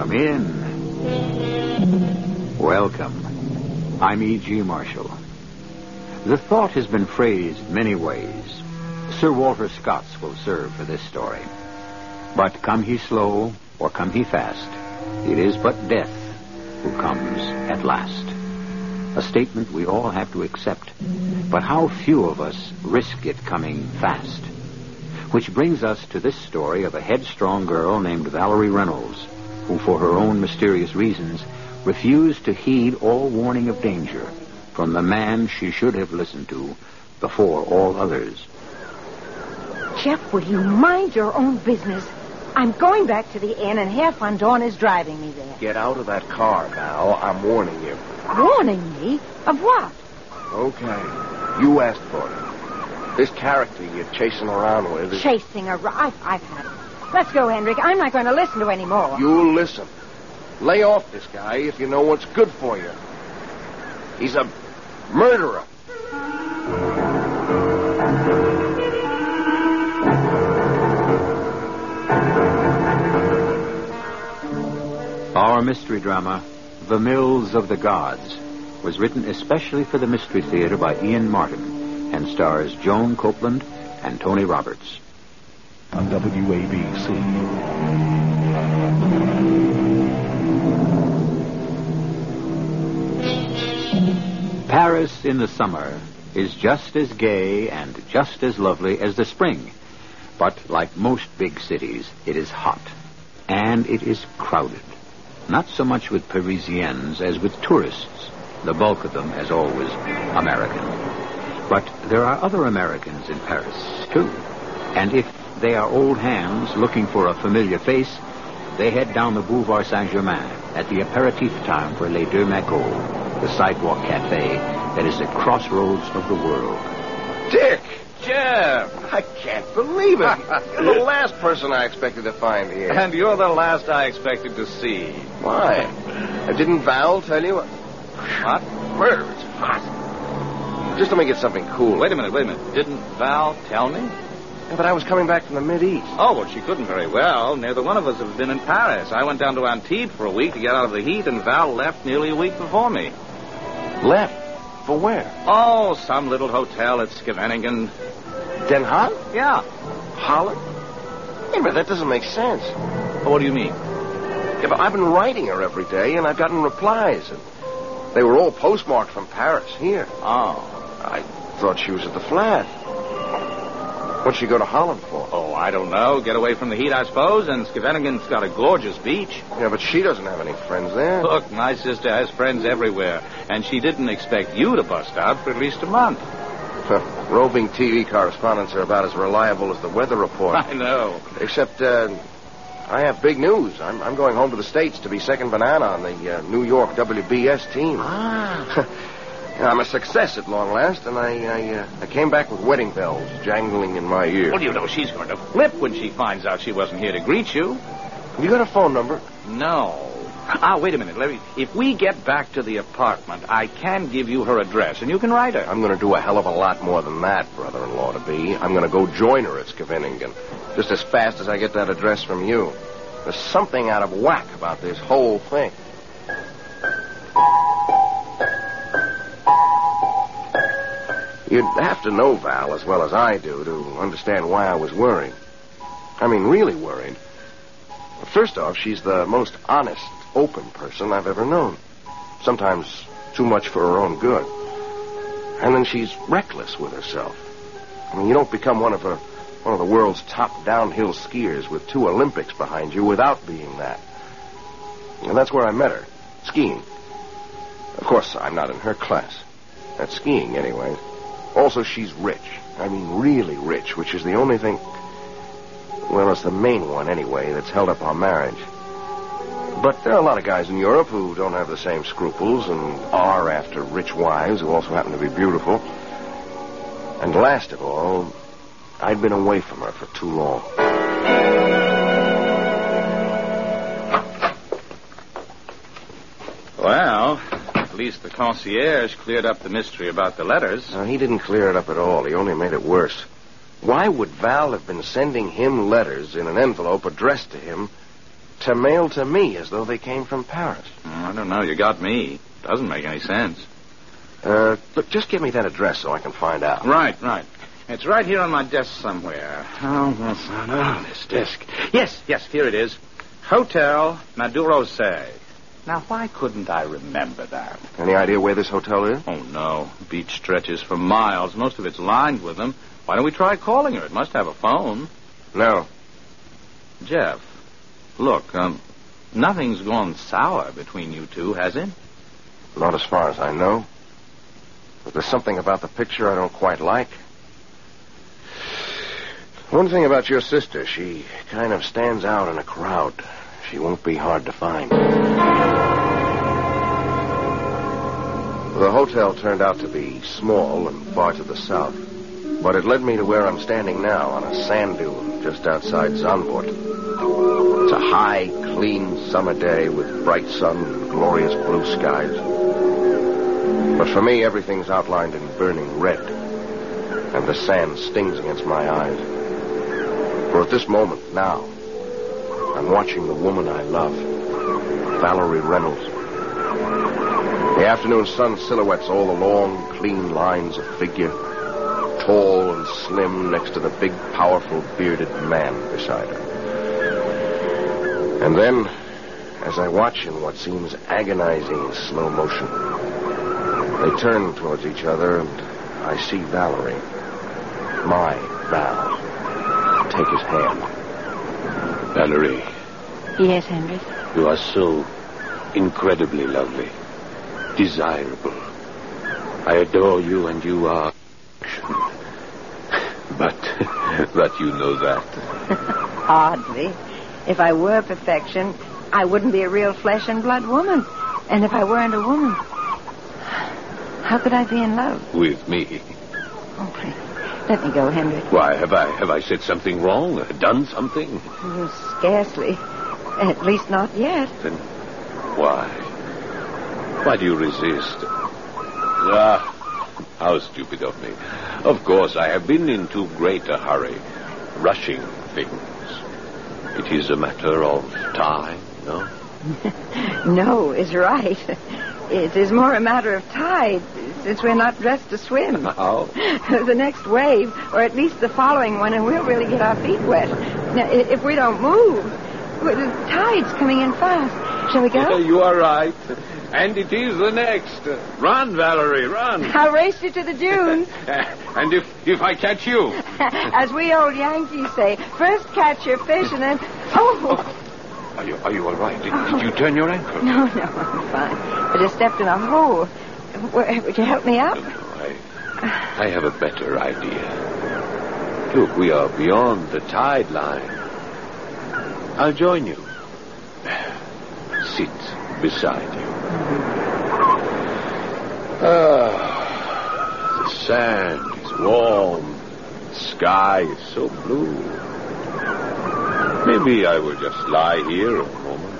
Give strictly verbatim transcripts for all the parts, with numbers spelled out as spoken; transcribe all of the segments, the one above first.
Come in. Welcome. I'm E G. Marshall. The thought has been phrased many ways. Sir Walter Scott's will serve for this story. But come he slow, or come he fast, it is but death who comes at last. A statement we all have to accept, but how few of us risk it coming fast. Which brings us to this story of a headstrong girl named Valerie Reynolds, who for her own mysterious reasons refused to heed all warning of danger from the man she should have listened to before all others. Jeff, will you mind your own business? I'm going back to the inn, and Herr von Dorn is driving me there. Get out of that car, Val. I'm warning you. Warning me? Of what? Okay. You asked for it. This character you're chasing around with is... Chasing around? I've, I've had it. Let's go, Hendrik. I'm not going to listen to any more. You listen. Lay off this guy if you know what's good for you. He's a murderer. Our mystery drama, The Mills of the Gods, was written especially for the Mystery Theater by Ian Martin and stars Joan Copeland and Tony Roberts. On W A B C. Paris in the summer is just as gay and just as lovely as the spring. But like most big cities, it is hot. And it is crowded. Not so much with Parisians as with tourists, the bulk of them, as always, American. But there are other Americans in Paris, too. And if they are old hands looking for a familiar face, they head down the Boulevard Saint-Germain at the aperitif time for Les Deux Macots, the sidewalk cafe that is the crossroads of the world. Dick! Jeff! I can't believe it. You're the last person I expected to find here. And you're the last I expected to see. Why? Didn't Val tell you? What? Murder, it's hot. Just let me get something cool. Wait a minute, wait a minute. Didn't Val tell me? Yeah, but I was coming back from the Mid-East. Oh, well, she couldn't very well. Neither one of us have been in Paris. I went down to Antibes for a week to get out of the heat, and Val left nearly a week before me. Left? For where? Oh, some little hotel at Scheveningen. Den Haag? Yeah. Holland? Yeah, but that doesn't make sense. Well, what do you mean? Yeah, but I've been writing her every day, and I've gotten replies, and they were all postmarked from Paris, here. Oh. I thought she was at the flat. What'd she go to Holland for? Oh, I don't know. Get away from the heat, I suppose, and Scheveningen's got a gorgeous beach. Yeah, but she doesn't have any friends there. Look, my sister has friends everywhere, and she didn't expect you to bust out for at least a month. Roving T V correspondents are about as reliable as the weather report. I know. Except, uh, I have big news. I'm, I'm going home to the States to be second banana on the uh, New York W B S team. Ah. I'm a success at long last, and I I, uh, I came back with wedding bells jangling in my ear. Well, you know she's going to flip when she finds out she wasn't here to greet you. You got a phone number? No. Ah, wait a minute, Larry. If we get back to the apartment, I can give you her address, and you can write her. I'm going to do a hell of a lot more than that, brother-in-law to be. I'm going to go join her at Scheveningen, just as fast as I get that address from you. There's something out of whack about this whole thing. You'd have to know Val as well as I do to understand why I was worried. I mean, really worried. First off, she's the most honest, open person I've ever known. Sometimes too much for her own good. And then she's reckless with herself. I mean, you don't become one of her, one of the world's top downhill skiers with two Olympics behind you without being that. And that's where I met her, skiing. Of course, I'm not in her class. At skiing, anyway. Also, she's rich. I mean, really rich, which is the only thing... Well, it's the main one, anyway, that's held up our marriage. But there are a lot of guys in Europe who don't have the same scruples and are after rich wives who also happen to be beautiful. And last of all, I'd been away from her for too long. Well, at least the concierge cleared up the mystery about the letters. No, he didn't clear it up at all. He only made it worse. Why would Val have been sending him letters in an envelope addressed to him to mail to me as though they came from Paris. I don't know. You got me. Doesn't make any sense. Uh, look, just give me that address so I can find out. Right, right. It's right here on my desk somewhere. Oh, what's on oh, this desk? Yes, yes, here it is. Hotel Maduro Say. Now, why couldn't I remember that? Any idea where this hotel is? Oh, no. Beach stretches for miles. Most of it's lined with them. Why don't we try calling her? It must have a phone. No. Jeff, look, um, nothing's gone sour between you two, has it? Not as far as I know. But there's something about the picture I don't quite like. One thing about your sister, she kind of stands out in a crowd. She won't be hard to find. The hotel turned out to be small and far to the south, but it led me to where I'm standing now on a sand dune just outside Zandvoort. It's a high, clean summer day with bright sun and glorious blue skies. But for me, everything's outlined in burning red, and the sand stings against my eyes. For at this moment, now, I'm watching the woman I love, Valerie Reynolds. The afternoon sun silhouettes all the long, clean lines of figure, tall and slim next to the big, powerful, bearded man beside her. And then, as I watch in what seems agonizing slow motion, they turn towards each other, and I see Valerie, my Val, take his hand. Valerie. Yes, Henry? You are so incredibly lovely, desirable. I adore you, and you are... But, but you know that. Hardly. If I were perfection, I wouldn't be a real flesh and blood woman. And if I weren't a woman, how could I be in love? With me. Oh, please. Let me go, Henry. Why, have I have I said something wrong? Done something? Mm, scarcely. At least not yet. Then why? Why do you resist? Ah, how stupid of me. Of course, I have been in too great a hurry, rushing things. It is a matter of time, no? No is right. It is more a matter of tide, since we're not dressed to swim. How? The next wave, or at least the following one, and we'll really get our feet wet. Now, if we don't move, the tide's coming in fast. Shall we go? You are right. And it is the next. Run, Valerie, run. I'll race you to the dunes. And if if I catch you? As we old Yankees say, first catch your fish and then... Oh! Are you, are you all right? Did, did you turn your ankle? No, no, I'm fine. I just stepped in a hole. Would you help me up? No, no, I, I have a better idea. Look, we are beyond the tide line. I'll join you. Sit beside you. Ah, the sand is warm. The sky is so blue. Maybe I will just lie here a moment.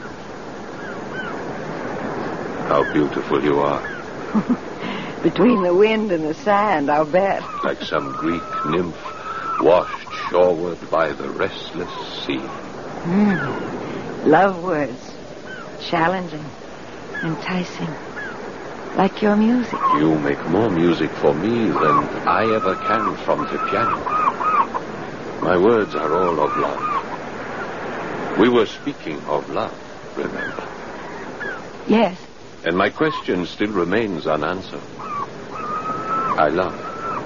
How beautiful you are. Between the wind and the sand, I'll bet. Like some Greek nymph washed shoreward by the restless sea. Mm. Love words. Challenging. Enticing. Like your music. You make more music for me than I ever can from the piano. My words are all of love. We were speaking of love, remember? Yes. And my question still remains unanswered. I love.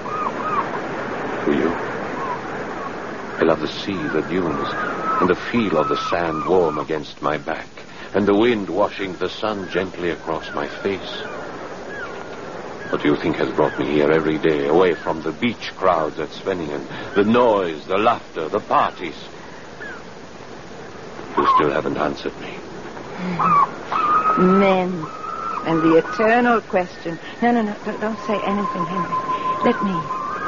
Do you? I love the sea, the dunes, and the feel of the sand warm against my back, and the wind washing the sun gently across my face. What do you think has brought me here every day, away from the beach crowds at Sveningen, the noise, the laughter, the parties? You still haven't answered me. Men. And the eternal question. No, no, no. Don't, don't say anything, Henry. Let me.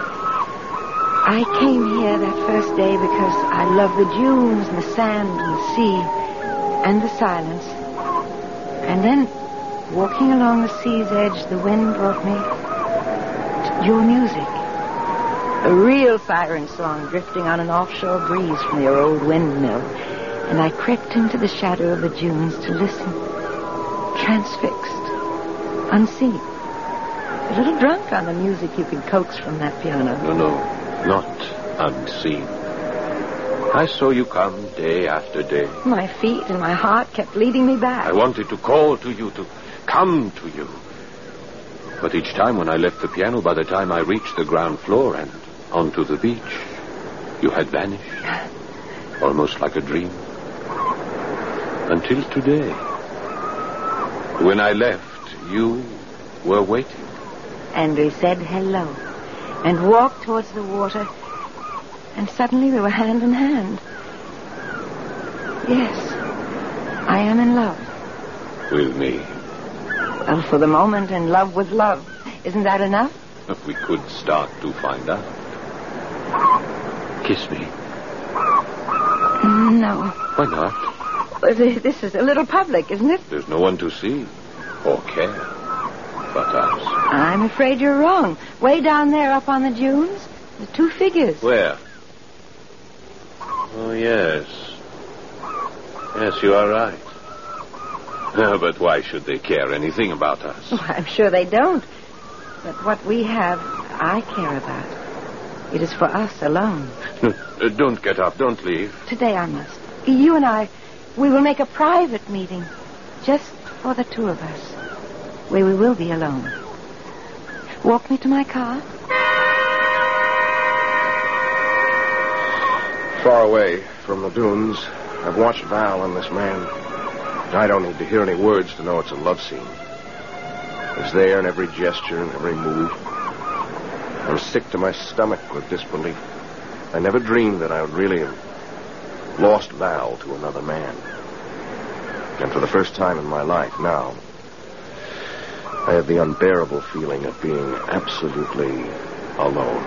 I came here that first day because I love the dunes and the sand and the sea and the silence. And then, walking along the sea's edge, the wind brought me to your music. A real siren song drifting on an offshore breeze from your old windmill. and I crept into the shadow of the dunes to listen, transfixed, unseen. A little drunk on the music you could coax from that piano. No, no, not unseen. I saw you come day after day. My feet and my heart kept leading me back. I wanted to call to you, to come to you. But each time when I left the piano, by the time I reached the ground floor and onto the beach, you had vanished. Almost like a dream. Until today. When I left, you were waiting. And we said hello and walked towards the water, and suddenly we were hand in hand. Yes, I am in love. With me. Well, for the moment, in love with love. Isn't that enough? We could start to find out. Kiss me. No. Why not? Well, this is a little public, isn't it? There's no one to see or care but us. I'm afraid you're wrong. Way down there up on the dunes, the two figures. Where? Oh, yes. Yes, you are right. Uh, but why should they care anything about us? Oh, I'm sure they don't. But what we have, I care about. It is for us alone. Uh, don't get up. Don't leave. Today I must. You and I, we will make a private meeting. Just for the two of us. Where we will be alone. Walk me to my car. Far away from the dunes, I've watched Val and this man. I don't need to hear any words to know it's a love scene. It's there in every gesture and every move. I'm sick to my stomach with disbelief. I never dreamed that I would really have lost Val to another man. And for the first time in my life now, I have the unbearable feeling of being absolutely alone.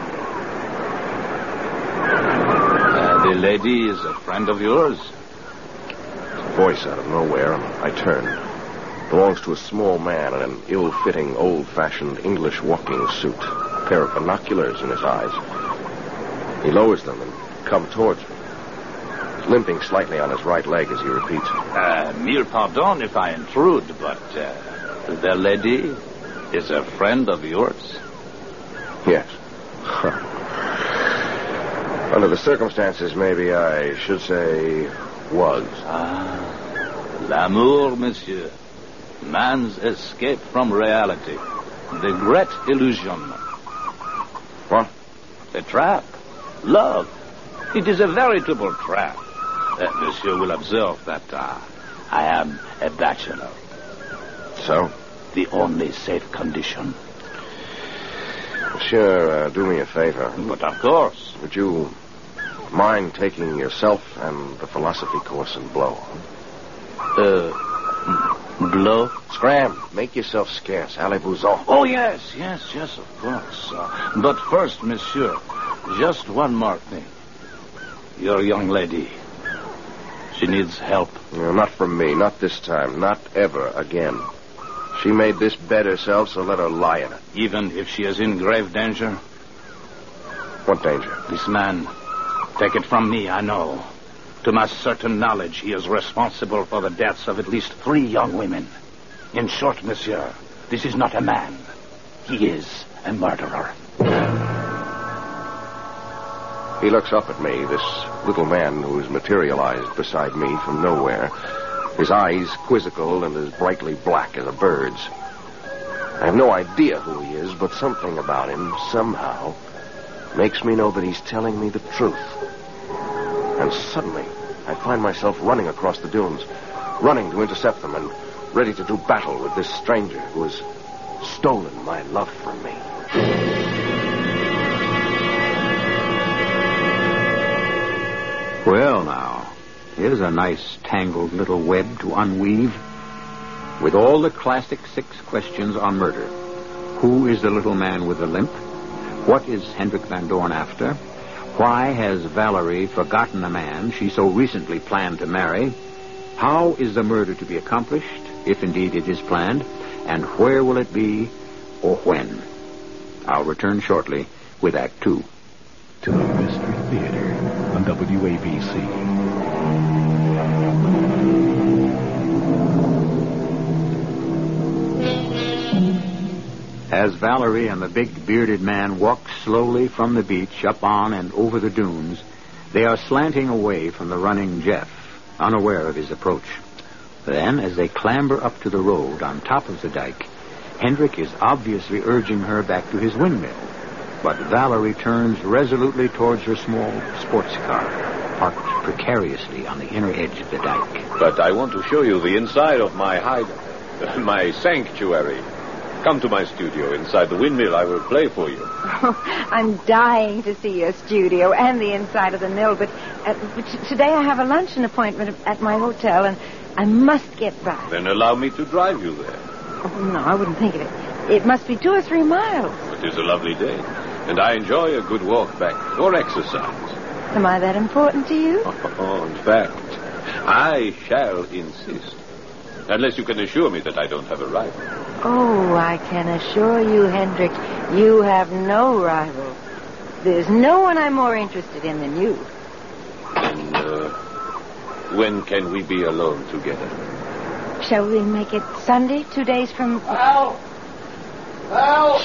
Uh, the lady is a friend of yours? A voice out of nowhere, and I turned. It belongs to a small man in an ill-fitting, old-fashioned English walking suit. A pair of binoculars in his eyes. He lowers them and comes towards me. He's limping slightly on his right leg as he repeats. Uh, mille pardon if I intrude, but uh, the lady is a friend of yours? Yes. Under the circumstances, maybe I should say was. Ah, l'amour, monsieur. Man's escape from reality. The great illusion. What? A trap. Love. It is a veritable trap. Uh, monsieur will observe that uh, I am a bachelor. So? The only safe condition. Monsieur, uh, do me a favor. But of course. Would you mind taking yourself and the philosophy course in blow? Uh, blow? Scram. Make yourself scarce. Allez-vous-en. Oh, yes, yes, yes, of course. Uh, but first, monsieur, just one more thing. Your young lady, she needs help. No, not from me. Not this time. Not ever again. She made this bed herself, so let her lie in it. Even if she is in grave danger? What danger? This man, take it from me, I know. To my certain knowledge, he is responsible for the deaths of at least three young women. In short, monsieur, this is not a man. He is a murderer. He looks up at me, this little man who has materialized beside me from nowhere. His eyes quizzical and as brightly black as a bird's. I have no idea who he is, but something about him, somehow, makes me know that he's telling me the truth. And suddenly, I find myself running across the dunes, running to intercept them and ready to do battle with this stranger who has stolen my love from me. Well, now, here's a nice tangled little web to unweave. With all the classic six questions on murder. Who is the little man with the limp? What is Hendrik Van Dorn after? Why has Valerie forgotten the man she so recently planned to marry? How is the murder to be accomplished, if indeed it is planned? And where will it be, or when? I'll return shortly with Act Two. To the Mystery Theater on W A B C. As Valerie and the big bearded man walk slowly from the beach up on and over the dunes, they are slanting away from the running Jeff, unaware of his approach. Then, as they clamber up to the road on top of the dike, Hendrik is obviously urging her back to his windmill. But Valerie turns resolutely towards her small sports car, parked precariously on the inner edge of the dike. But I want to show you the inside of my hide, my sanctuary. Come to my studio inside the windmill. I will play for you. Oh, I'm dying to see your studio and the inside of the mill, but, uh, but t- today I have a luncheon appointment at my hotel, and I must get back. Then allow me to drive you there. Oh, no, I wouldn't think of it. It must be two or three miles. It is a lovely day, and I enjoy a good walk back or exercise. Am I that important to you? Oh, in fact, I shall insist. Unless you can assure me that I don't have a rival. Oh, I can assure you, Hendrik, you have no rival. There's no one I'm more interested in than you. And uh, when can we be alone together? Shall we make it Sunday, two days from... Val! Val!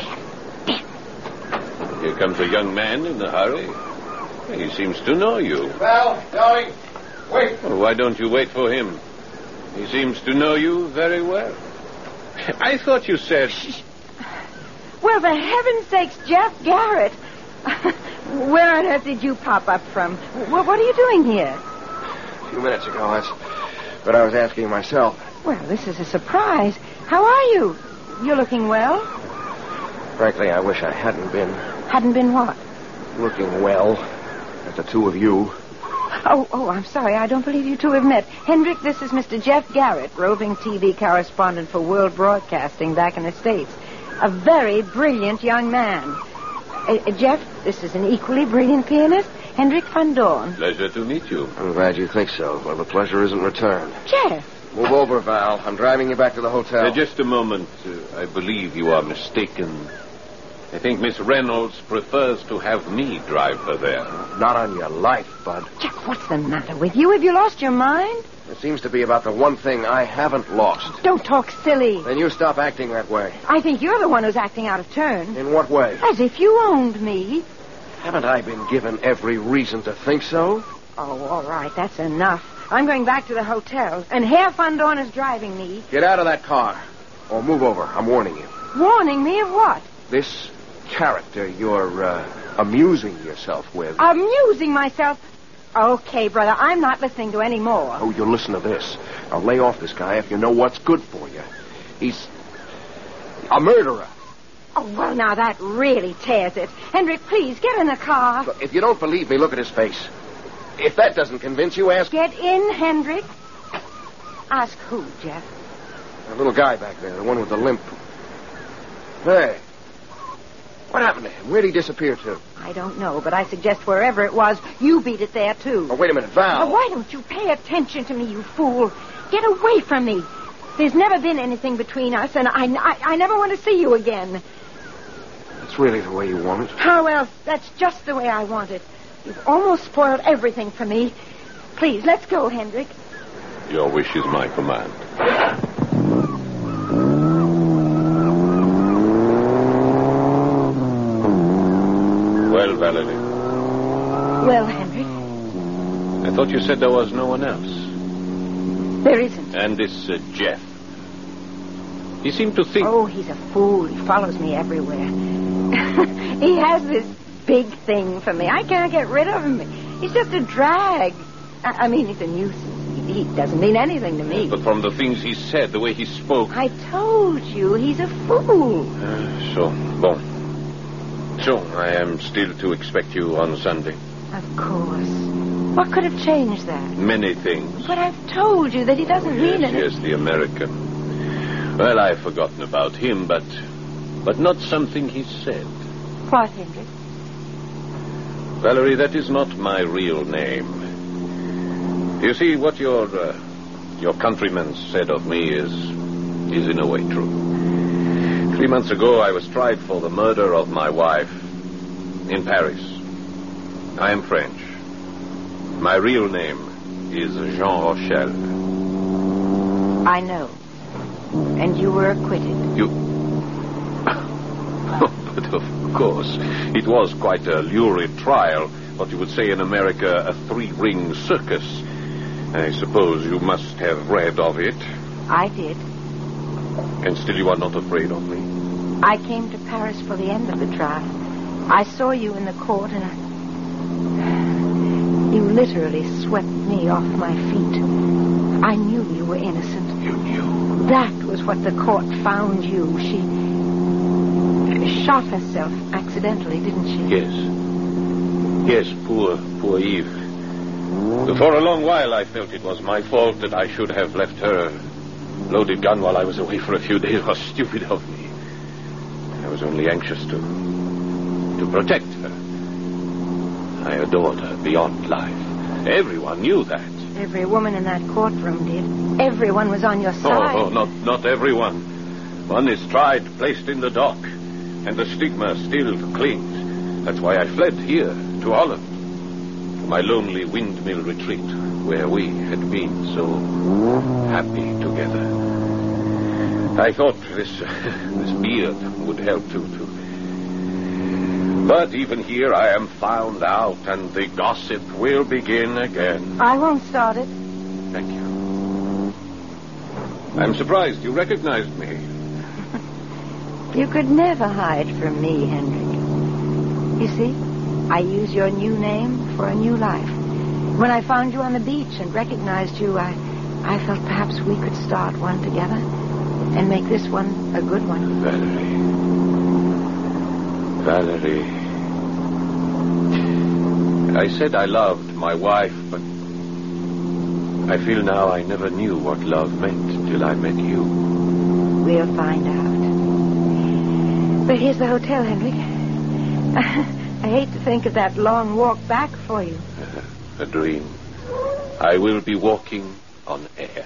Here comes a young man in a hurry. He seems to know you. Val, darling, wait. Oh, why don't you wait for him? He seems to know you very well. I thought you said... Well, for heaven's sakes, Jeff Garrett. Where on earth did you pop up from? What, what are you doing here? A few minutes ago, that's what I was asking myself. Well, this is a surprise. How are you? You're looking well. Frankly, I wish I hadn't been Hadn't been what? looking well at the two of you. Oh, oh, I'm sorry. I don't believe you two have met. Hendrik, this is Mister Jeff Garrett, roving T V correspondent for World Broadcasting back in the States. A very brilliant young man. Uh, uh, Jeff, this is an equally brilliant pianist, Hendrik van Dorn. Pleasure to meet you. I'm glad you think so. Well, the pleasure isn't returned. Jeff! Move over, Val. I'm driving you back to the hotel. Uh, just a moment. Uh, I believe you are mistaken. I think Miss Reynolds prefers to have me drive her there. Not on your life, Bud. Jeff, what's the matter with you? Have you lost your mind? It seems to be about the one thing I haven't lost. Don't talk silly. Then you stop acting that way. I think you're the one who's acting out of turn. In what way? As if you owned me. Haven't I been given every reason to think so? Oh, all right, that's enough. I'm going back to the hotel, and Herr van Dorn is driving me. Get out of that car. Or move over. I'm warning you. Warning me of what? This character you're uh, amusing yourself with. Amusing myself? Okay, brother, I'm not listening to any more. Oh, you'll listen to this. I'll lay off this guy if you know what's good for you. He's a murderer. Oh, well, now that really tears it. Hendrik, please, get in the car. Look, if you don't believe me, look at his face. If that doesn't convince you, ask... Get in, Hendrik. Ask who, Jeff? The little guy back there, the one with the limp. Hey. What happened to him? Where'd he disappear to? I don't know, but I suggest wherever it was, you beat it there, too. Oh, wait a minute, Val. Now, why don't you pay attention to me, you fool? Get away from me. There's never been anything between us, and I, I, I never want to see you again. That's really the way you want it. Oh, well, that's just the way I want it. You've almost spoiled everything for me. Please, let's go, Hendrik. Your wish is my command. Well, Valerie. Well, Hendrik? I thought you said there was no one else. There isn't. And this uh, Jeff. He seemed to think... Oh, he's a fool. He follows me everywhere. He has this big thing for me. I can't get rid of him. He's just a drag. I, I mean, he's a nuisance. He, he doesn't mean anything to me. But from the things he said, the way he spoke... I told you, he's a fool. Uh, so, bon. So, I am still to expect you on Sunday. Of course. What could have changed that? Many things. But I've told you that he doesn't yes, mean anything. Yes, the American. Well, I've forgotten about him, but... but not something he said. What, Hendrik? Valerie, that is not my real name. You see, what your uh, your countrymen said of me is is in a way true. Three months ago, I was tried for the murder of my wife in Paris. I am French. My real name is Jean Rochelle. I know. And you were acquitted. You... But of course, it was quite a lurid trial. What you would say in America, a three-ring circus. I suppose you must have read of it. I did. And still you are not afraid of me? I came to Paris for the end of the trial. I saw you in the court, and I... you literally swept me off my feet. I knew you were innocent. You knew? That was what the court found you. She shot herself accidentally, didn't she? Yes. Yes, poor, poor Eve. For a long while I felt it was my fault that I should have left her loaded gun while I was away for a few days. Was stupid of me. I was only anxious to to protect her. I adored her beyond life. Everyone knew that. Every woman in that courtroom did. Everyone was on your side. Oh, oh not, not everyone. One is tried, placed in the dock, and the stigma still clings. That's why I fled here, to Holland, to my lonely windmill retreat, where we had been so happy together. I thought this, uh, this beard would help too, too. But even here I am found out, and the gossip will begin again. I won't start it. Thank you. I'm surprised you recognized me. You could never hide from me, Henrik. You see, I use your new name for a new life. When I found you on the beach and recognized you, I, I felt perhaps we could start one together and make this one a good one. Valerie. Valerie. I said I loved my wife, but I feel now I never knew what love meant till I met you. We'll find out. But here's the hotel, Henrik. I hate to think of that long walk back for you. Uh, a dream. I will be walking on air.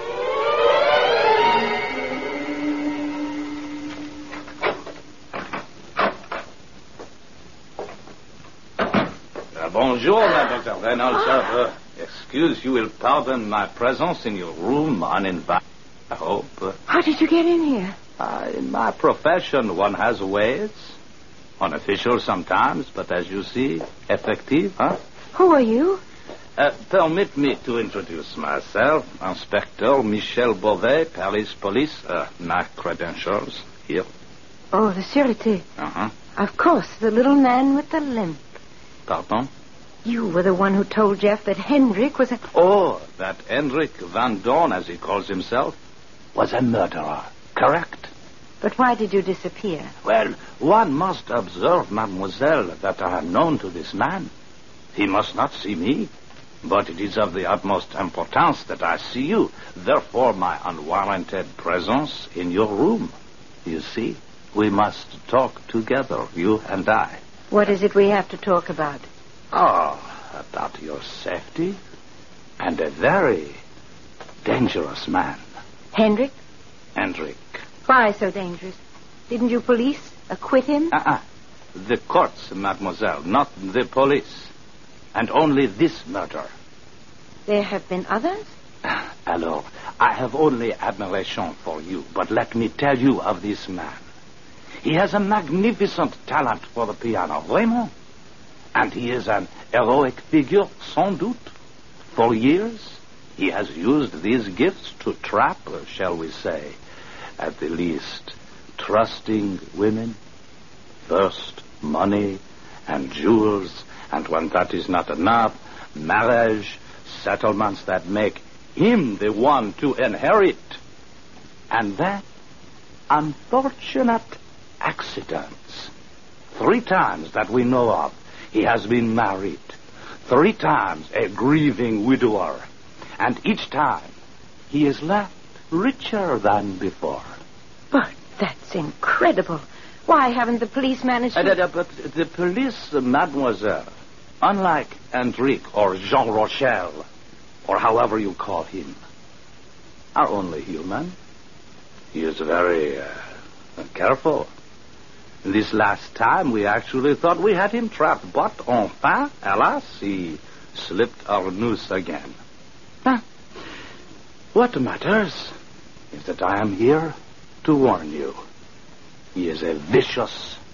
Uh, bonjour, Mademoiselle Reynolds. Uh, excuse, you will pardon my presence in your room uninvited, I hope. Uh, How did you get in here? Uh, in my profession, one has ways. Unofficial sometimes, but as you see, effective, huh? Who are you? Uh, permit me to introduce myself. Inspector Michel Beauvais, Paris Police. Uh, my credentials, here. Oh, the Sûreté. Uh-huh. Of course, the little man with the limp. Pardon? You were the one who told Jeff that Hendrik was a... Oh, that Hendrik Van Dorn, as he calls himself, was a murderer. Correct? But why did you disappear? Well, one must observe, mademoiselle, that I am known to this man. He must not see me, but it is of the utmost importance that I see you. Therefore, my unwarranted presence in your room. You see, we must talk together, you and I. What is it we have to talk about? Oh, about your safety and a very dangerous man. Hendrik? Hendrik. Why so dangerous? Didn't you police acquit him? Uh-uh. The courts, mademoiselle, not the police. And only this murder. There have been others? Alors, I have only admiration for you, but let me tell you of this man. He has a magnificent talent for the piano, vraiment. And he is an heroic figure, sans doute. For years, he has used these gifts to trap, shall we say, at the least, trusting women. First, money and jewels, and when that is not enough, marriage, settlements that make him the one to inherit. And then, unfortunate accidents. Three times that we know of, he has been married. Three times a grieving widower. And each time, he is left richer than before. But that's incredible. Why haven't the police managed to... Uh, uh, but the police, uh, mademoiselle, unlike Hendrik or Jean Rochelle, or however you call him, are only human. He is very uh, careful. This last time, we actually thought we had him trapped, but enfin, alas, he slipped our noose again. Huh? What matters is that I am here to warn you. He is a vicious,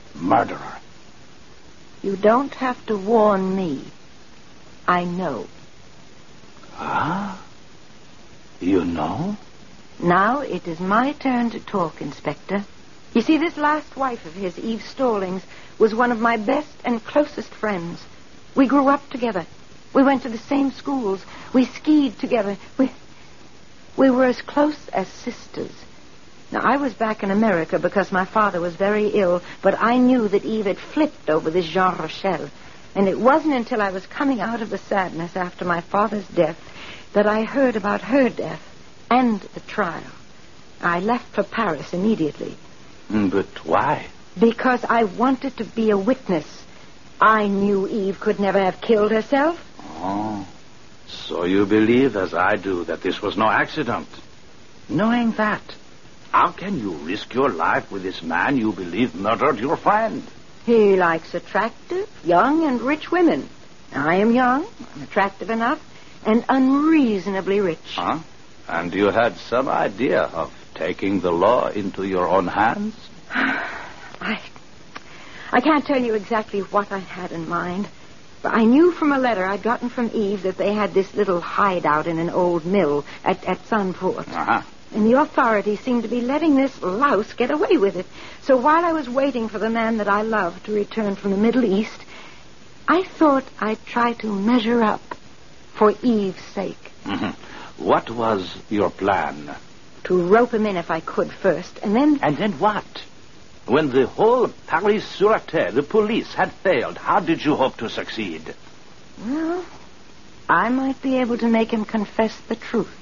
murderer. You don't have to warn me. I know. Ah? You know? Now it is my turn to talk, Inspector. You see, this last wife of his, Eve Stallings, was one of my best and closest friends. We grew up together. We went to the same schools. We skied together. We, we were as close as sisters. Now, I was back in America because my father was very ill, but I knew that Eve had flipped over this Jean Rochelle. And it wasn't until I was coming out of the sadness after my father's death that I heard about her death and the trial. I left for Paris immediately. But why? Because I wanted to be a witness. I knew Eve could never have killed herself. Oh, so you believe, as I do, that this was no accident. Knowing that, how can you risk your life with this man you believe murdered your friend? He likes attractive, young, and rich women. I am young, attractive enough, and unreasonably rich. Huh? And you had some idea of taking the law into your own hands? I... I can't tell you exactly what I had in mind, but I knew from a letter I'd gotten from Eve that they had this little hideout in an old mill at, at Sunport. Uh-huh. And the authorities seemed to be letting this louse get away with it. So while I was waiting for the man that I loved to return from the Middle East, I thought I'd try to measure up for Eve's sake. Mm-hmm. What was your plan? To rope him in if I could first, and then... And then what? When the whole Paris Sûreté, the police, had failed, how did you hope to succeed? Well, I might be able to make him confess the truth.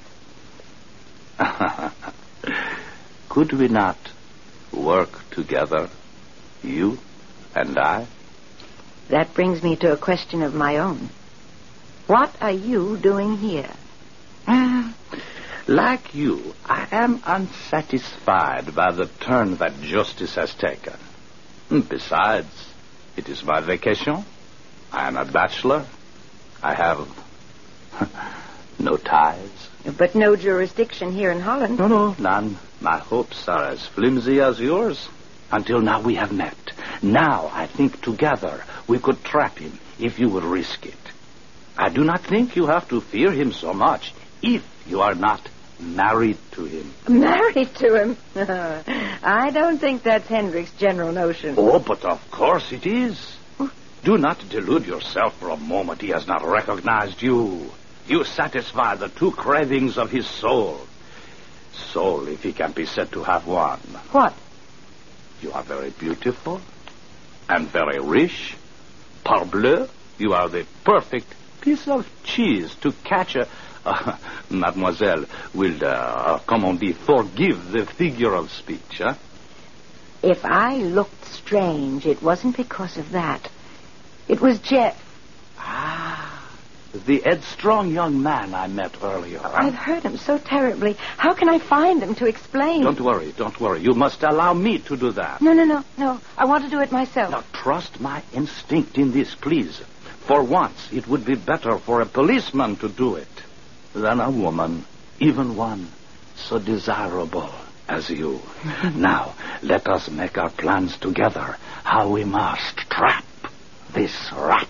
Could we not work together, you and I? That brings me to a question of my own. What are you doing here? Mm, like you, I am unsatisfied by the turn that justice has taken. Besides, it is my vacation. I am a bachelor. I have no ties. But no jurisdiction here in Holland. No, no, none. My hopes are as flimsy as yours. Until now we have met. Now I think together we could trap him if you would risk it. I do not think you have to fear him so much if you are not married to him. Married to him? I don't think that's Hendrik's general notion. Oh, but of course it is. Do not delude yourself for a moment. He has not recognized you. You satisfy the two cravings of his soul. Soul, if he can be said to have one. What? You are very beautiful and very rich. Parbleu, you are the perfect piece of cheese to catch a... Uh, mademoiselle will, uh, comme on dit, forgive the figure of speech, huh? If I looked strange, it wasn't because of that. It was Jeff. Ah, the headstrong young man I met earlier. Huh? I've hurt him so terribly. How can I find him to explain? Don't worry, don't worry. You must allow me to do that. No, no, no, no. I want to do it myself. Now, trust my instinct in this, please. For once, it would be better for a policeman to do it than a woman, even one so desirable as you. Now, let us make our plans together, how we must trap this rat.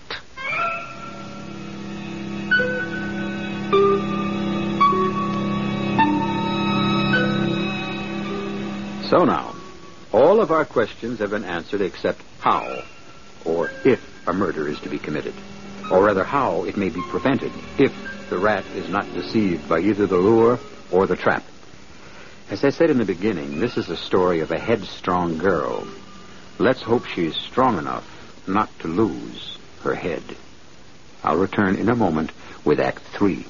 So now, all of our questions have been answered except how, or if, a murder is to be committed. Or rather, how it may be prevented if the rat is not deceived by either the lure or the trap. As I said in the beginning, this is a story of a headstrong girl. Let's hope she's strong enough not to lose her head. I'll return in a moment with Act Three.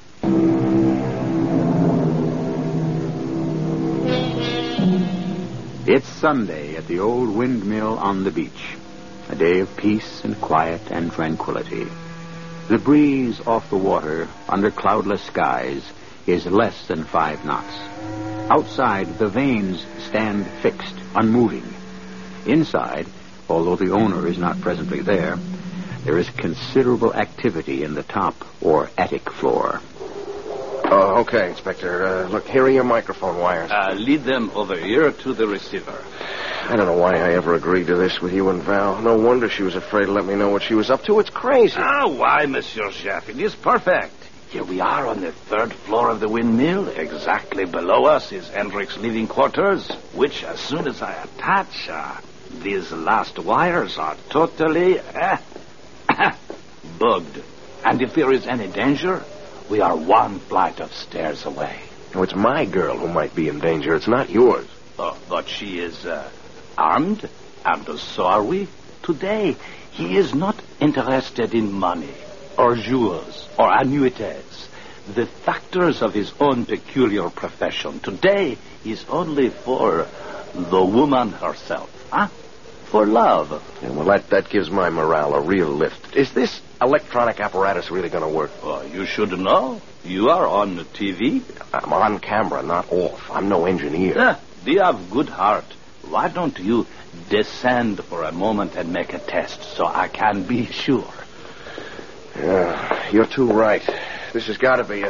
It's Sunday at the old windmill on the beach. A day of peace and quiet and tranquility. The breeze off the water under cloudless skies is less than five knots. Outside, the vanes stand fixed, unmoving. Inside, although the owner is not presently there, there is considerable activity in the top or attic floor. Oh, okay, Inspector. Uh, look, here are your microphone wires. Uh, lead them over here to the receiver. I don't know why I ever agreed to this with you and Val. No wonder she was afraid to let me know what she was up to. It's crazy. Ah, why, Monsieur Chef? It is perfect. Here we are on the third floor of the windmill. Exactly below us is Hendricks' living quarters, which, as soon as I attach, uh, these last wires are totally uh, bugged. And if there is any danger, we are one flight of stairs away. No, it's my girl who might be in danger. It's not yours. Oh, but she is uh, armed, and so are we. Today, he is not interested in money, or jewels, or annuities, the factors of his own peculiar profession. Today is only for the woman herself, huh? For love. Yeah, well, that, that gives my morale a real lift. Is this electronic apparatus really going to work? Oh, you should know. You are on the T V. I'm on camera, not off. I'm no engineer. Yeah, you have good heart. Why don't you descend for a moment and make a test so I can be sure? Yeah, you're too right. This has got to be it.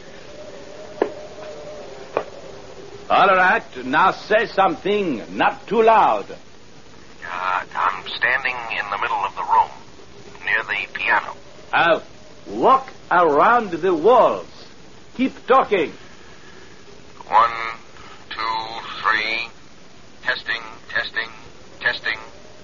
All right, now say something, not too loud. Uh, I'm standing in the middle of the room, near the piano. Uh, walk around the walls. Keep talking. One, two, three. Testing, testing, testing.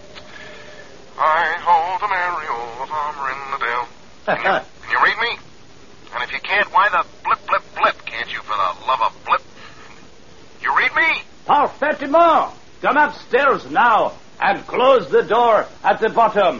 I hold the merry old farmer in the dale. Can you, can you read me? And if you can't, why the blip, blip, blip? Can't you, for the love of blip? You read me? Parfaitement. Come upstairs now and close the door at the bottom.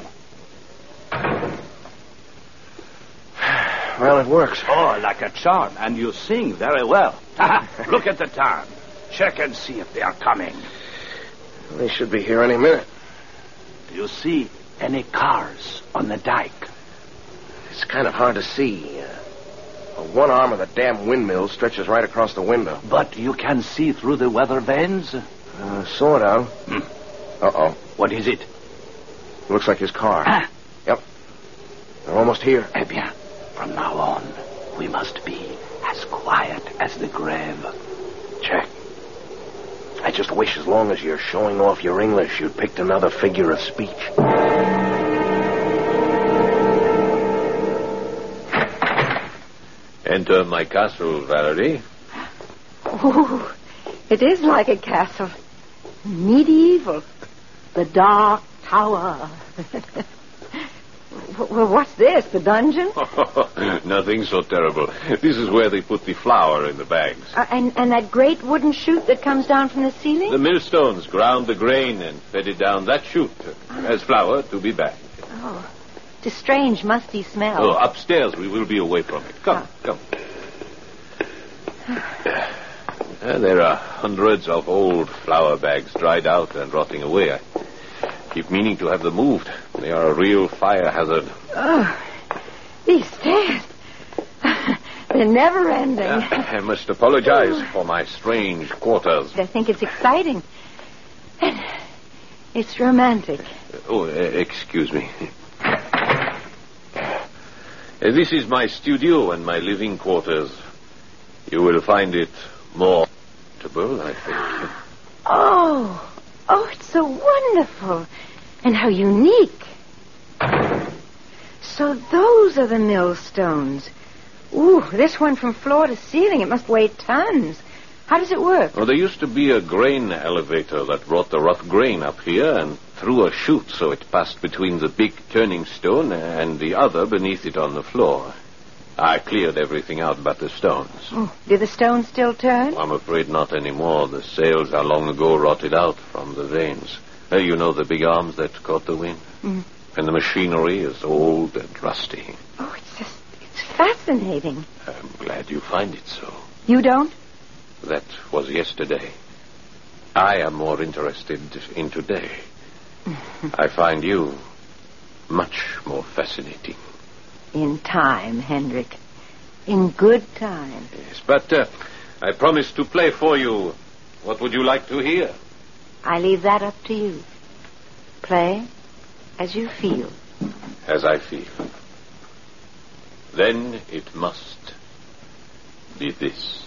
Well, it works. Oh, like a charm, and you sing very well. Look at the time. Check and see if they are coming. They should be here any minute. Do you see any cars on the dike? It's kind of hard to see. Uh, one arm of the damn windmill stretches right across the window. But you can see through the weather vanes? Uh, sort of. Hmm. Uh-oh. What is it? Looks like his car. Ah. Yep. They're almost here. Eh bien, from now on, we must be as quiet as the grave. Check. I just wish as long as you're showing off your English, you'd picked another figure of speech. Enter my castle, Valerie. Ooh, it is like a castle. Medieval. The Dark Tower. Well, what's this, the dungeon? Nothing so terrible. This is where they put the flour in the bags. Uh, and, and that great wooden chute that comes down from the ceiling? The millstones ground the grain and fed it down that chute as flour to be bagged. Oh, it's a strange, musty smell. Oh, upstairs we will be away from it. Come, come. Uh, there are hundreds of old flour bags dried out and rotting away. I keep meaning to have them moved. They are a real fire hazard. Oh, these stairs. They're never ending. Uh, I must apologize for my strange quarters. I think it's exciting. And it's romantic. Oh, uh, excuse me. Uh, this is my studio and my living quarters. You will find it more comfortable, I think. Oh, oh, it's so wonderful. And how unique. So those are the millstones. Ooh, this one from floor to ceiling. It must weigh tons. How does it work? Well, there used to be a grain elevator that brought the rough grain up here and through a chute so it passed between the big turning stone and the other beneath it on the floor. I cleared everything out but the stones. Oh, do the stones still turn? I'm afraid not anymore. The sails are long ago rotted out from the vanes. Uh, you know the big arms that caught the wind? Mm. And the machinery is old and rusty. Oh, it's just, it's fascinating. I'm glad you find it so. You don't? That was yesterday. I am more interested in today. I find you much more fascinating. In time, Hendrik. In good time. Yes, but uh, I promised to play for you. What would you like to hear? I leave that up to you. Play as you feel. As I feel. Then it must be this.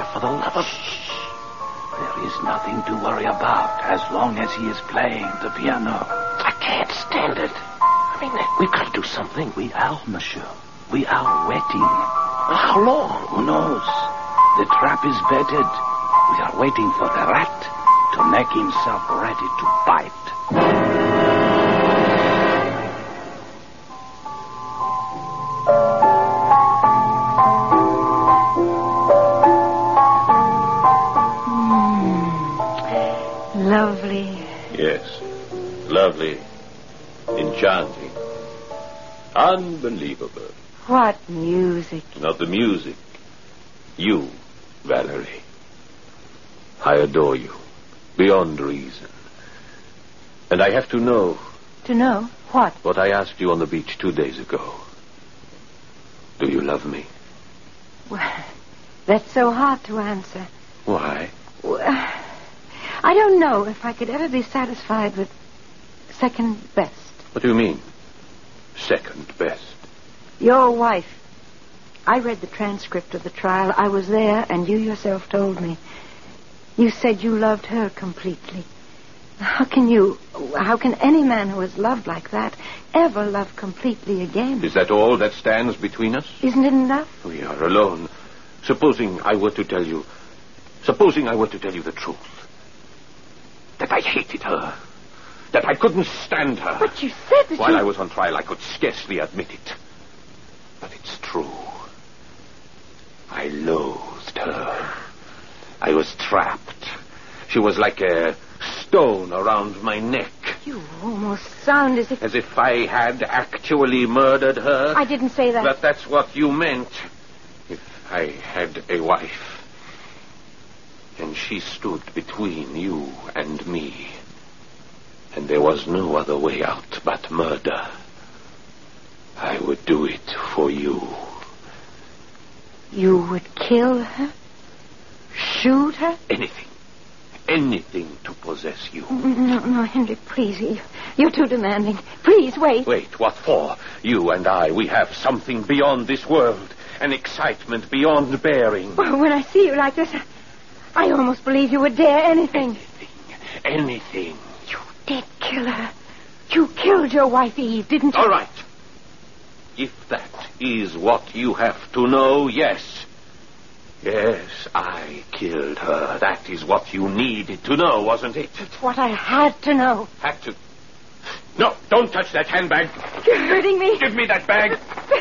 Victor, for the love of... There is nothing to worry about as long as he is playing the piano. I can't stand it. I mean, we've got to do something. We are, monsieur. We are waiting. How long? Who knows? The trap is bedded. We are waiting for the rat to make himself ready to bite. Lovely. Yes. Lovely. Enchanting. Unbelievable. What music. Not the music. You, Valerie. I adore you. Beyond reason. And I have to know... To know what? What I asked you on the beach two days ago. Do you love me? Well, that's so hard to answer. Why? Well, I don't know if I could ever be satisfied with second best. What do you mean? Second best? Your wife. I read the transcript of the trial. I was there, and you yourself told me. You said you loved her completely. How can you, how can any man who has loved like that ever love completely again? Is that all that stands between us? Isn't it enough? We are alone. Supposing I were to tell you... Supposing I were to tell you the truth. That I hated her. That I couldn't stand her. But you said that While you... I was on trial, I could scarcely admit it. But it's true. I loathed her. I was trapped. She was like a stone around my neck. You almost sound as if... As if I had actually murdered her. I didn't say that. But that's what you meant. If I had a wife. And she stood between you and me. And there was no other way out but murder. I would do it for you. You would kill her? Shoot her? Anything. Anything to possess you. No, no, Henry, please. You, you're too demanding. Please, wait. Wait, what for? You and I, we have something beyond this world. An excitement beyond bearing. Well, when I see you like this, I almost believe you would dare anything. Anything. Anything. You did kill her. You killed your wife, Eve, didn't you? All right. If that is what you have to know, yes. Yes, I killed her. That is what you needed to know, wasn't it? It's what I had to know. Had to. No, don't touch that handbag. You're hurting me. Give me that bag.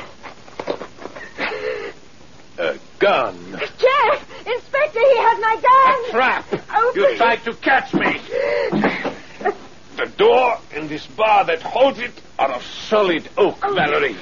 A gun. Jeff! Inspector, he had my gun! A trap! Oh, You please. tried to catch me! The door and this bar that holds it are of solid oak, Oh. Valerie.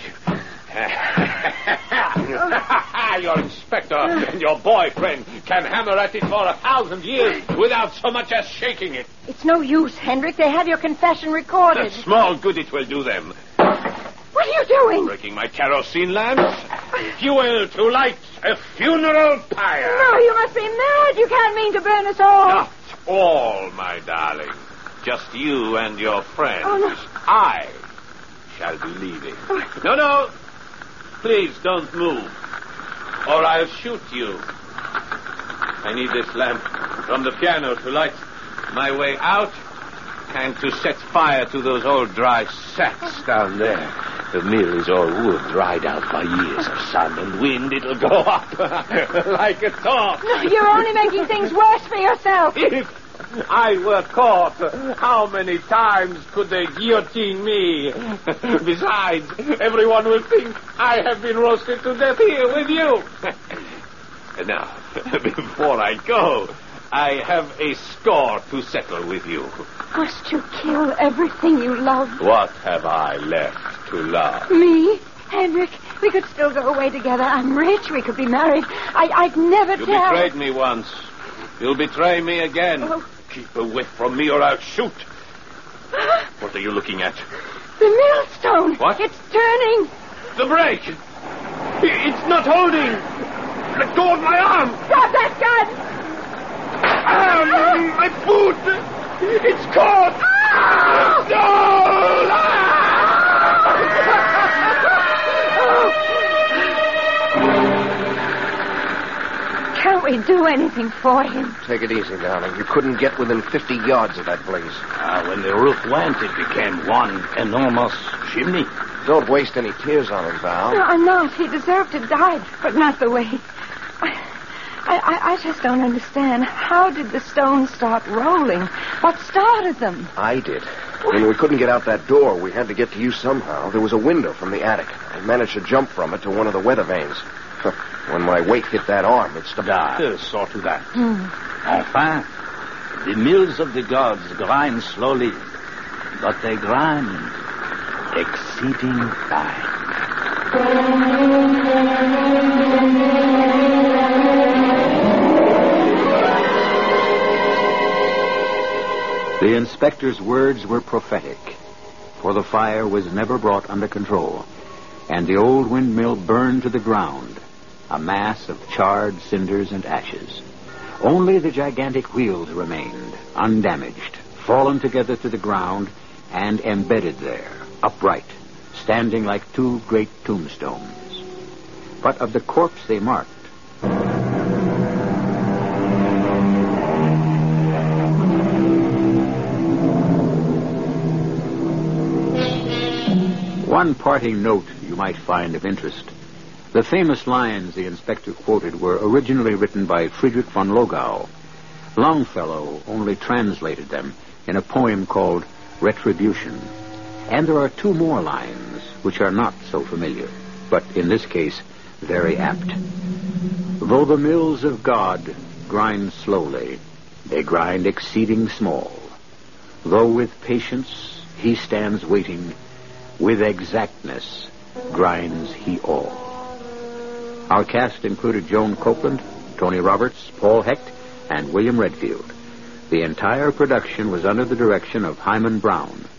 Your inspector and your boyfriend can hammer at it for a thousand years without so much as shaking it. It's no use, Hendrik. They have your confession recorded. The small good it will do them. What are you doing? Breaking my kerosene lamps. Fuel to light a funeral pyre. No, you must be mad. You can't mean to burn us all. Not all, my darling. Just you and your friends. Oh, no. I shall be leaving. No, no. Please don't move. Or I'll shoot you. I need this lamp from the piano to light my way out and to set fire to those old dry sacks down there. The mill is all wood, dried out by years of sun and wind. It'll go up like a torch. No, you're only making things worse for yourself. If I were caught, how many times could they guillotine me? Besides, everyone will think I have been roasted to death here with you. Now, before I go, I have a score to settle with you. Must you kill everything you love? What have I left to love? Me? Henrik, we could still go away together. I'm rich. We could be married. I, I'd never You tell. betrayed me once. You'll betray me again. Oh. Keep away from me or I'll shoot. What are you looking at? The millstone. What? It's turning. The brake. It's not holding. Let go of my arm. Drop that gun. Ah, my foot. It's caught. Ah! No! Ah! Can't we do anything for him. Take it easy, darling. You couldn't get within fifty yards of that blaze. Ah, when the roof went, it became one enormous chimney. Don't waste any tears on him, Val. No, I'm not. He deserved to die, but not the way. I, I, I just don't understand. How did the stones start rolling? What started them? I did. When we couldn't get out that door, we had to get to you somehow. There was a window from the attic. I managed to jump from it to one of the weather vanes. When my weight hit that arm, it stopped. Ah, saw to that. Mm. Enfin, the mills of the gods grind slowly, but they grind exceeding fine. The inspector's words were prophetic, for the fire was never brought under control, and the old windmill burned to the ground, a mass of charred cinders and ashes. Only the gigantic wheels remained, undamaged, fallen together to the ground, and embedded there, upright, standing like two great tombstones. But of the corpse they marked, one parting note you might find of interest. The famous lines the inspector quoted were originally written by Friedrich von Logau. Longfellow only translated them in a poem called Retribution. And there are two more lines which are not so familiar, but in this case very apt. Though the mills of God grind slowly, they grind exceeding small. Though with patience he stands waiting, with exactness grinds he all. Our cast included Joan Copeland, Tony Roberts, Paul Hecht, and William Redfield. The entire production was under the direction of Hyman Brown.